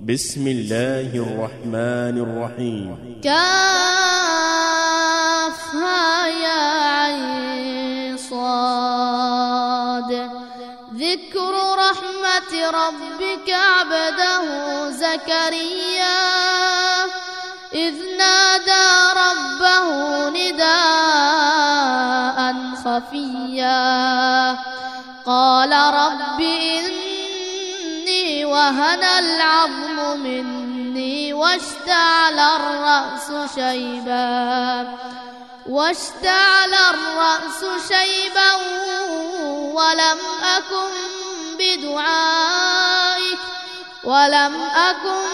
بسم الله الرحمن الرحيم. كافها يا عين صاد. ذكر رحمة ربك عبده زكريا إذ نادى ربه نداء خفيا قال رب إني وهن العظم مني واشتعل الرأس شيبا ولم أكن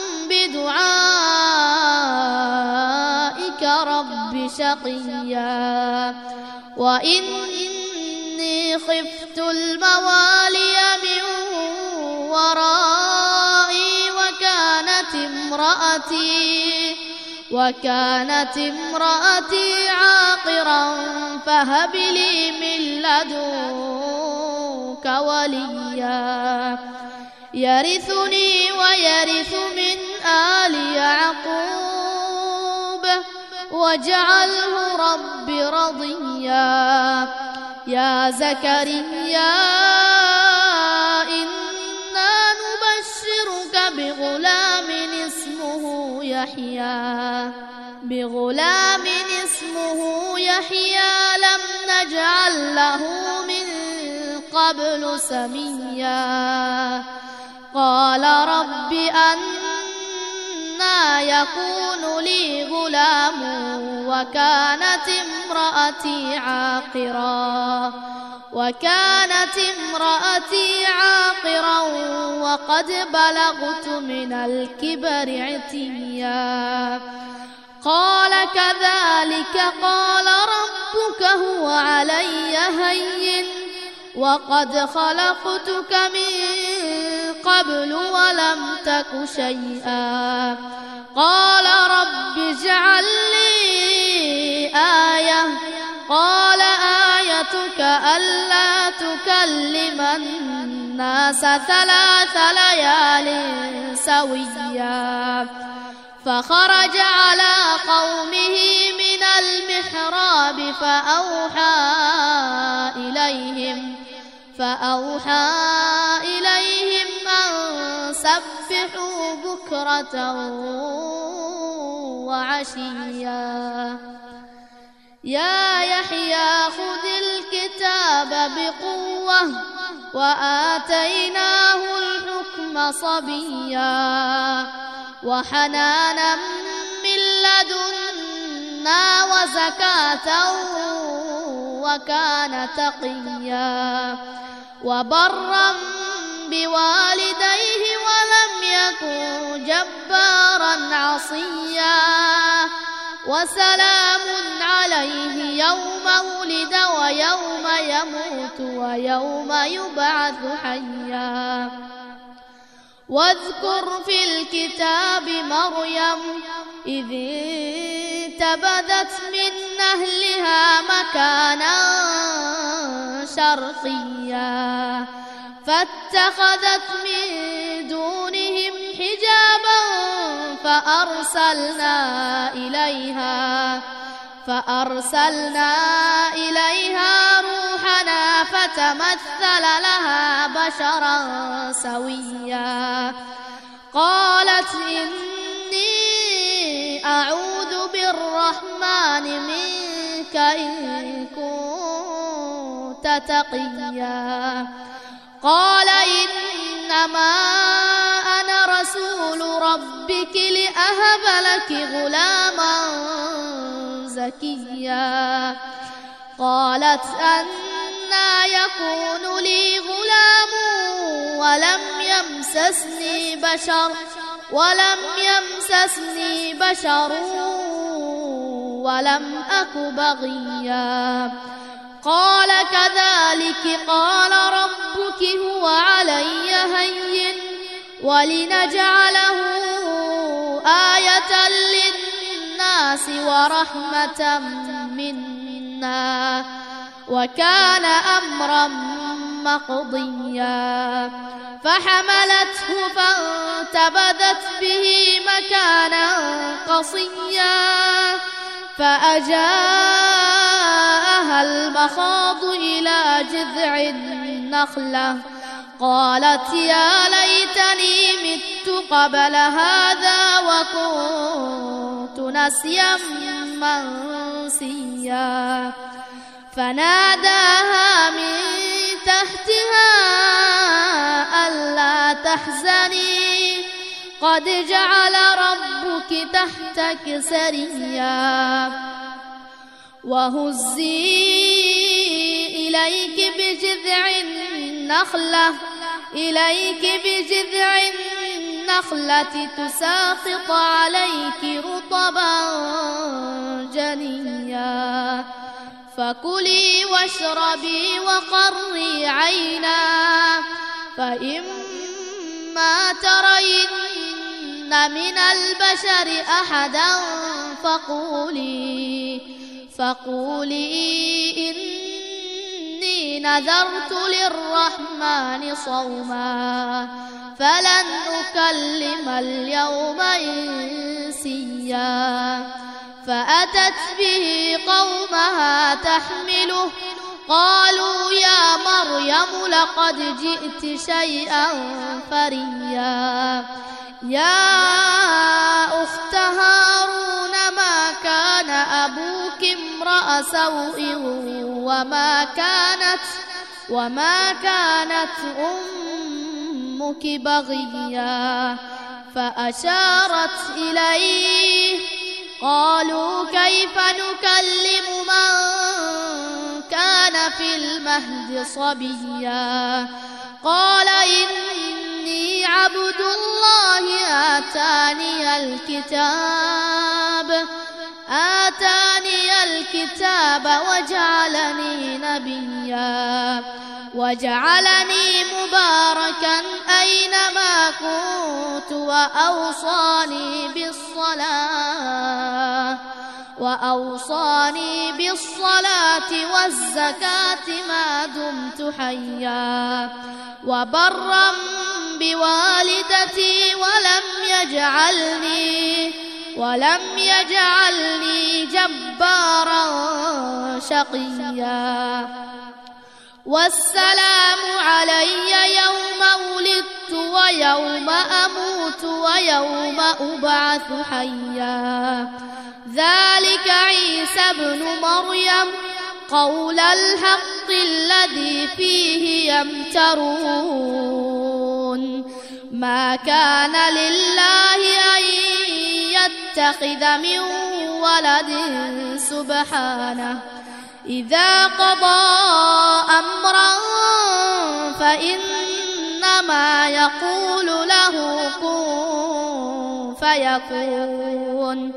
بدعائك رب شقيا وإني خفت الموالي من ورائي وكانت امرأتي عاقرا فهب لي من لدنك وليا يرثني ويرث من آل يعقوب واجعله رب رضيا. يا زكريا إنا نبشرك بغلام اسمه يحيى لم نجعل له من قبل سميا. قال رب أنى يكون لي غلام وكانت امرأتي عاقرا وقد بلغت من الكبر عتيا. قال كذلك قال ربك هو علي هين وقد خلقتك من قبل ولم تك شيئا. قال رب اجعل لي آية. قال آيتك ألا تكلم الناس 3 ليال سويا. فخرج على قومه من المحراب فأوحى إليهم أن سبحوا بكرة وعشيا. يا يحيى خذ الكتاب بقوة وآتيناه الحكم صبيا وحنانا من لدنا وزكاة وكان تقيا وبرا بوالديه ولم يكن جبارا عصيا. وسلام عليه يوم ولد ويوم يموت ويوم يبعث حيا. واذكر في الكتاب مريم إذ انتبذت من أهلها مكانا شرقيا فاتخذت من دونهم حجابا فأرسلنا إليها روحنا فتمثل لها بشرا سويا. قالت إني أعوذ بالرحمن منك إن كنت تقيا. قال إنما أنا رسول ربك لأهب لك غلاما زكيا. قالت أنى يكون لي غلام ولم يمسسني بشر ولم أك بغيا. قال كذلك قال ربك هو علي هين ولنجعله آية للناس ورحمة منا وكان أمرا مقضيا فحملته فانتبذت به مكانا قصيا فأجاءها المخاض إلى جذع النخلة قالت يا ليتني مت قبل هذا وكنت نسيا منسيا فناداها من تحتها ألا تحزني قد جعل ربك تحتك سريا وهزي إليك بجذع النخلة تساقط عليك رطبا جنيا فكلي واشربي وقري عينا فإما ترين من البشر أحدا فقولي إني نذرت للرحمن صوما فلن أكلم اليوم إنسيا فأتت به قومها تحمله قالوا يا مريم لقد جئت شيئا فريا يا أخت هارون ما كان أبوك امرأ سوء وما كانت أمك بغيا فأشارت إليه قالوا كيف نكلم من كان في المهد صبيا قال إني عبد الله آتاني الكتاب وجعلني نبيا وجعلني مباركا أينما كنت وأوصاني بالصلاة والزكاة ما دمت حيا وبرا بوالدتي ولم يجعلني جبارا شقيا والسلام علي يوم ولدت ويوم أموت ويوم أبعث حيا ذلك عيسى ابن مريم قول الحق الذي فيه يمترون ما كان لله أن يتخذ من ولد سبحانه إذا قضى أمرا فإنما يقول له كن فيكون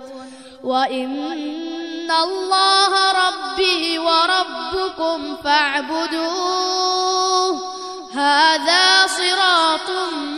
وإن الله ربي وربكم فاعبدوه هذا صراط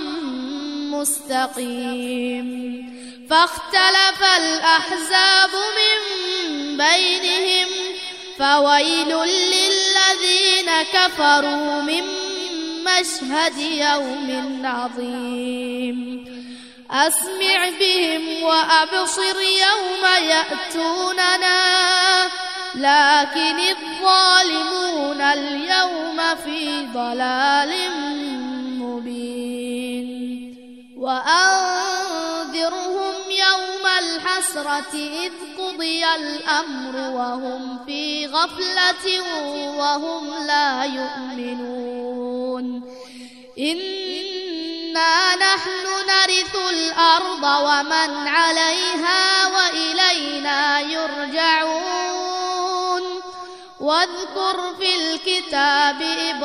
مستقيم فاختلف الأحزاب من بينهم فويل للذين كفروا من مشهد يوم عظيم أسمع بهم وأبصر يوم يأتوننا لكن الظالمون اليوم في ضلال مبين وأنذرهم يوم الحسرة إذ قضي الأمر وهم في غفلة وهم لا يؤمنون إنا نحن نرث الأرض ومن عليها وإلينا يرجعون واذكر في الكتاب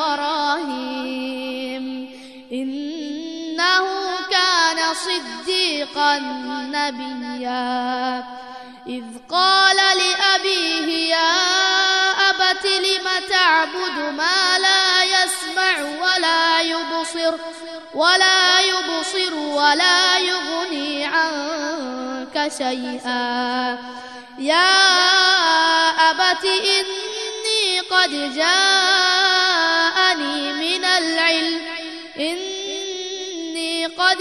إبراهيم إنه كان صديقا نبيا إذ قال لأبيه يا أبت لم تعبد ما لا يسمع ولا يبصر ولا يغني عنك شيئا يا أبت إني قد جاءني من إني قد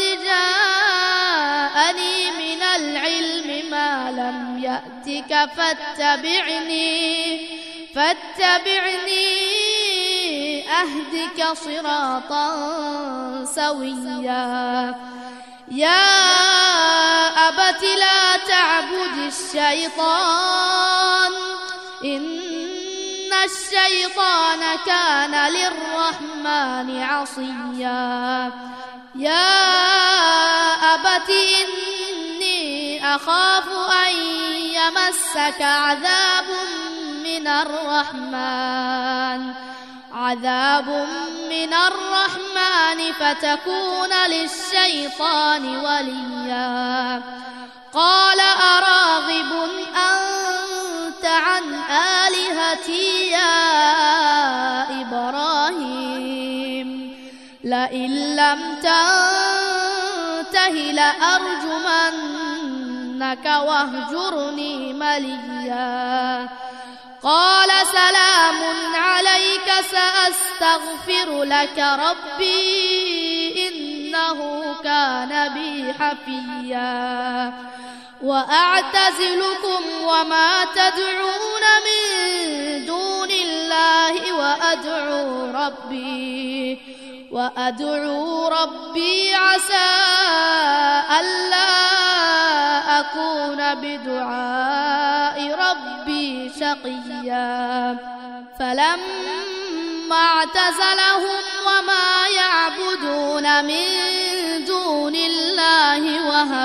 جاءني من العلم ما لم يأتك فاتبعني أهدك صراطا سويا يا أبت لا تعبد الشيطان إن الشيطان كان للرحمن عصيا يا أبت إني أخاف أن يمسك عذاب من الرحمن فتكون للشيطان وليا قال أراغب أنت عن آلهتي يا إبراهيم لئن لم تنته لأرجمنك واهجرني مليا قال سلام عليك سأستغفر لك ربي إنه كان بي حفيا وأعتزلكم وما تدعون من دون الله وأدعو ربي عسى ألا أكون بدعاء ربي شقيا فلما اعتزلهم وما يعبدون من دون الله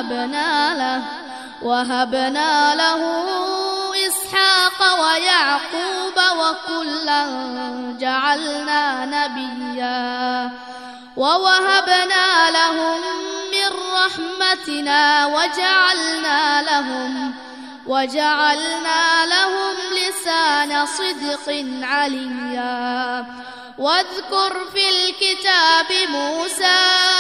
وهبنا له إسحاق ويعقوب وكلا جعلنا نبيا ووهبنا لهم من رحمتنا وجعلنا لهم لسان صدق عليا واذكر في الكتاب موسى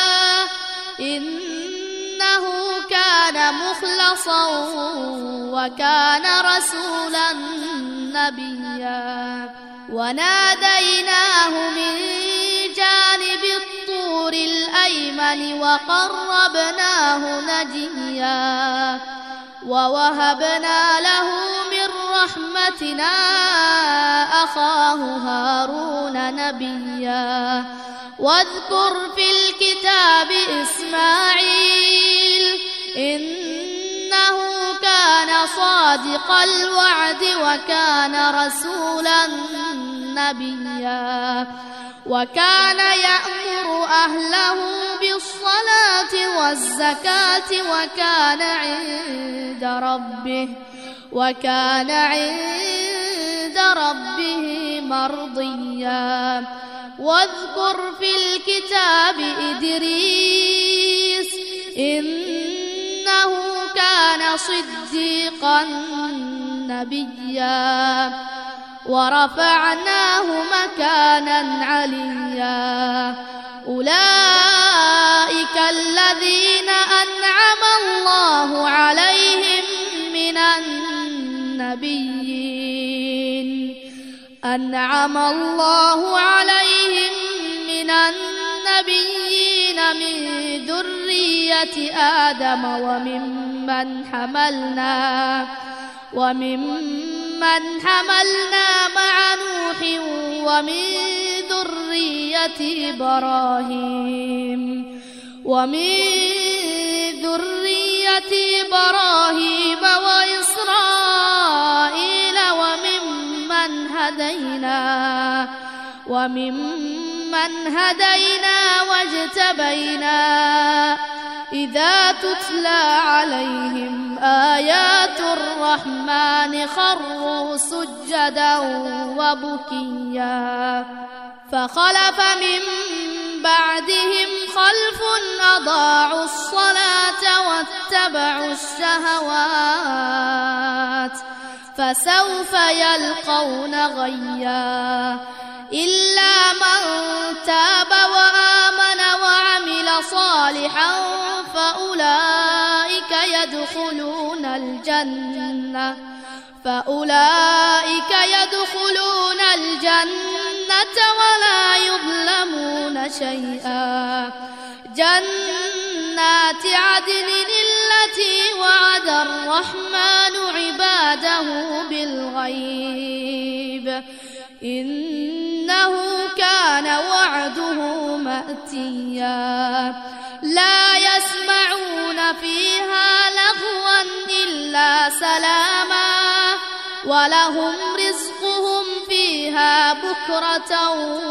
إنه كان مخلصا وكان رسولا نبيا وناديناه من جانب الطور الأيمن وقربناه نجيا ووهبنا له من رحمتنا أخاه هارون نبيا واذكر في الكتاب إسماعيل إنه كان صادق الوعد وكان رسولا نبيا وكان يأمر أهله بالصلاة والزكاة وكان عند ربه مرضيا واذكر في الكتاب إدريس إنه كان صديقا نبيا ورفعناه مكانا عليا أولئك الذين أنعم الله عليهم من النبيين من ذرية آدم وممن حملنا مع نوح ومن ذرية إبراهيم وإسرائيل وممن هدينا واجتبينا إذا تتلى عليهم آيات الرحمن خروا سجدا وبكيا فخلف من بعدهم خلف أضاعوا الصلاة واتبعوا الشهوات فسوف يلقون غيا إلا من تاب وآمن وعمل صالحا فأولئك يدخلون الجنة ولا يظلمون شيئا جنات عدن التي وعد الرحمن عباده بالغيب إنه كان وعده مأتيا لا يسمعون فيها لغوا إلا سلاما ولهم رزقهم فيها بكرة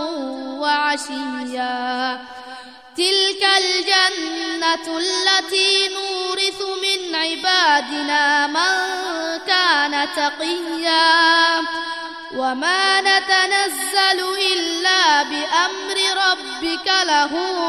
وعشيا تلك الجنة التي نورث من عبادنا من كان تقيا وما نتنزل إلا بأمر ربك له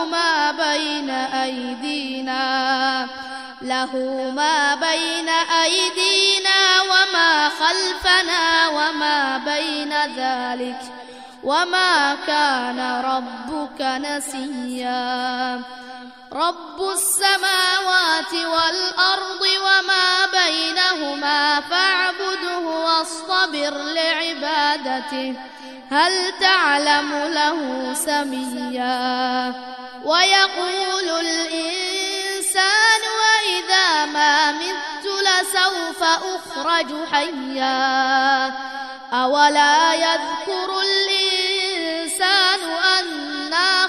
ما بين أيدينا وما خلفنا وما بين ذلك وما كان ربك نسيا رب السماوات والأرض وما بينهما فاعبده واصطبر لعبادته هل تعلم له سميا ويقول الإنسان وإذا ما مت لسوف أخرج حيا أولا يذكر الإنسان أنا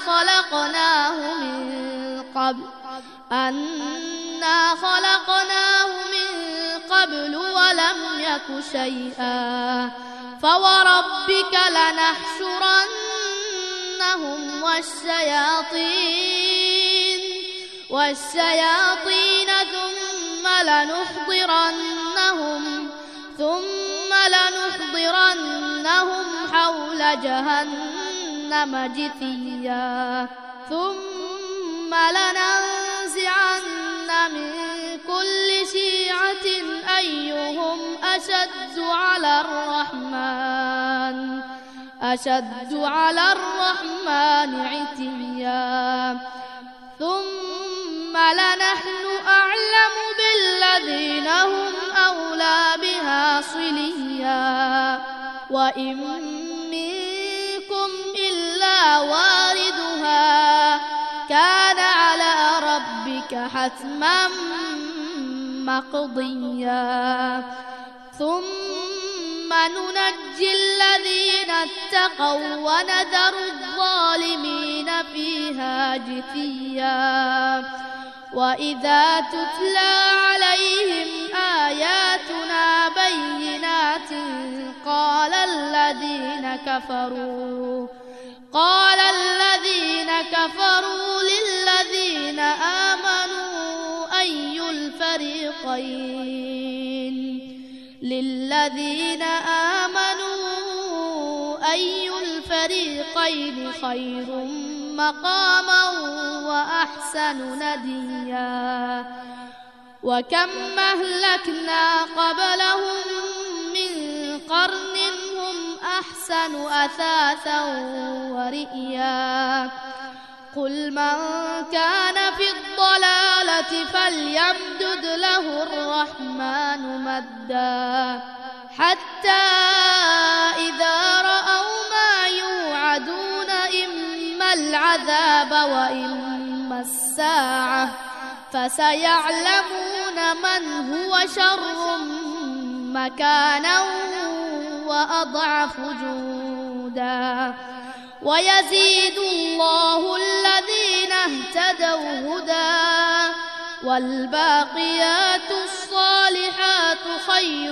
خلقناه من قبل ولم يك شيئا فوربك لنحشرنهم والشياطين ثم لنحضرنهم حول جهنم جثيا ثم لننزعن من كل شيعة أيهم أشد على الرحمن عتيا ثم لنحن أعلم بالذين هم أولى بها صليا وإن منكم إلا واردها كان على ربك حتما مقضيا ثم ننجي الذين اتقوا ونذر الظالمين فيها جثيا وإذا تتلى عليهم آياتنا بينات قال الذين كفروا للذين آمنوا أي الفريقين خير مقاما وأحسن نديا وكم أهلكنا قبلهم من قرن هم أحسن أثاثا ورئيا قل من كان في الضلالة فليمدد له الرحمن مدا حتى إذا رأوا ما يوعدون إما العذاب وإما الساعة فسيعلمون من هو شر مكانا وأضعف جندا ويزيد الله الذين اهتدوا هدى والباقيات الصالحات خير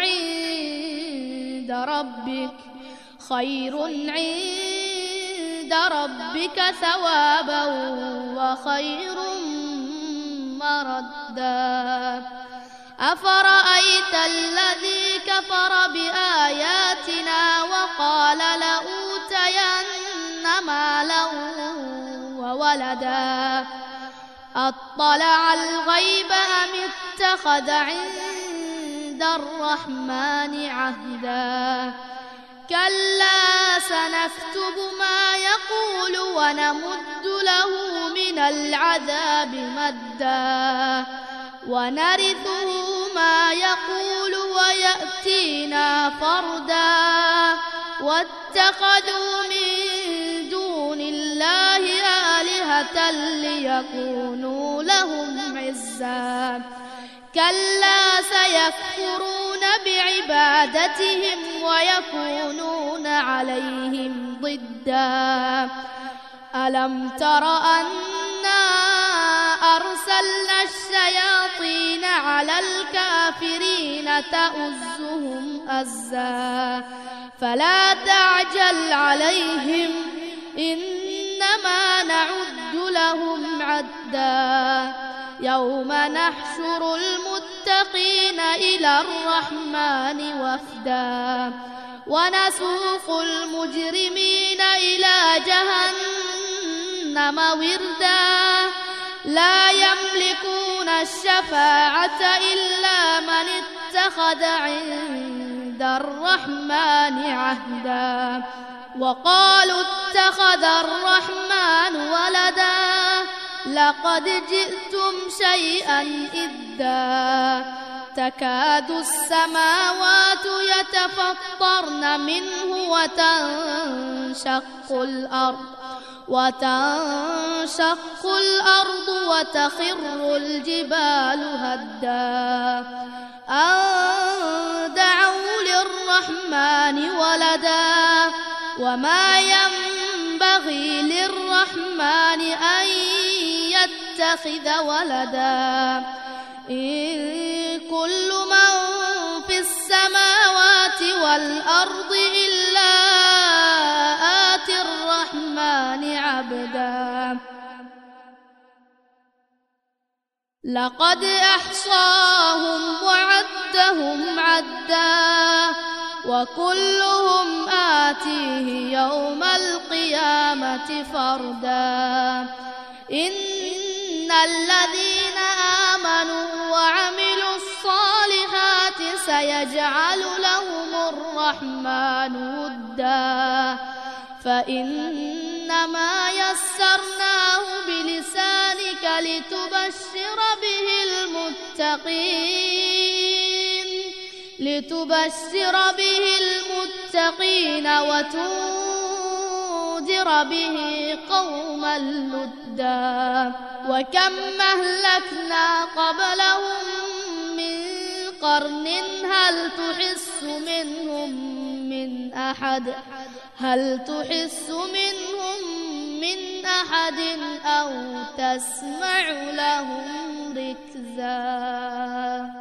عند ربك ثوابا وخير مردا أفرأيت الذي كفر بآياتنا وقال لأوتين مالا وولدا أطلع الغيب أم اتخذ عند الرحمن عهدا كلا سنكتب ما يقول ونمد له من العذاب مدا ونرثه ما يقول ويأتينا فردا واتخذوا من دون الله أذلة ليكونوا لهم عزا كلا سيكفرون بعبادتهم ويكونون عليهم ضدا ألم تر أنا أرسلنا الشياطين على الكافرين تؤزهم أزا فلا تعجل عليهم إنما نعد لهم عدا يوم نحشر المتقين إلى الرحمن وفدا ونسوق المجرمين إلى جهنم وردا لا يملكون الشفاعة إلا من اتخذ عند الرحمن عهدا وقالوا اتخذ الرحمن ولدا لقد جئتم شيئا إدا تكاد السماوات يتفطرن منه وتنشق الأرض وتخر الجبال هدا أن دعوا للرحمن ولدا وما ينبغي للرحمن أن يتخذ ولدا إن كل من في السماوات والأرض إلا آتي الرحمن عبدا لقد أحصاهم وعدهم عدا وكلهم آتيه يوم القيامة فردا إن الذين آمنوا وعملوا الصالحات سيجعل لهم الرحمن ودا فإنما يسرناه بلسانك لتبشر به المتقين وتنذر به قوما لدا وكم أهلكنا قبلهم من قرن هل تحس منهم من أحد أو تسمع لهم ركزا.